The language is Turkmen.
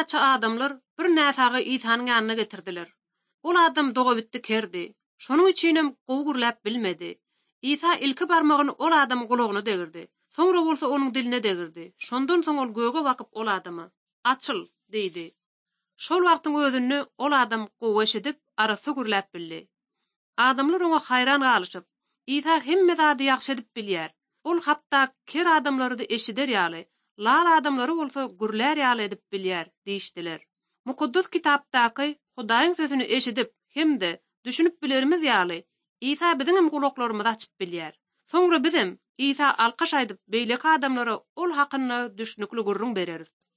näçe adamlar bir näsagy İsa'nyň ýanyna getirdiler. Ol adam doga bitdi kerdi. Şonuň üçinem gowgurlap bilmedi. İsa ilki barmagyny ol adamyň gulagyna degirdi. Soňra bolsa onuň diline degirdi. Şondan soň ol göge bakyp ol adama "Açyl" diýdi. Şol wagtyň özünde ol adam gowy eşidip arasy gürläp bildi. Adamlar oňa hayran galyşyp, İsa hemme zady ýagşy edip bilýär. Ol hatda ker adamlary da eşider ýaly, lal adamlary bolsa gürlär ýaly edip bilýär diýişdiler. Mukaddas kitapdaky Hudaýyň sözüni eşidip hemde düşünüp bilerimiz ýaly İsa biziň hem gulaklarymyzy açyp bilýär. Soňra bizim İsa alkaş aýdyp beýleki adamlara ol hakyna düşnükli gurrun bereriz.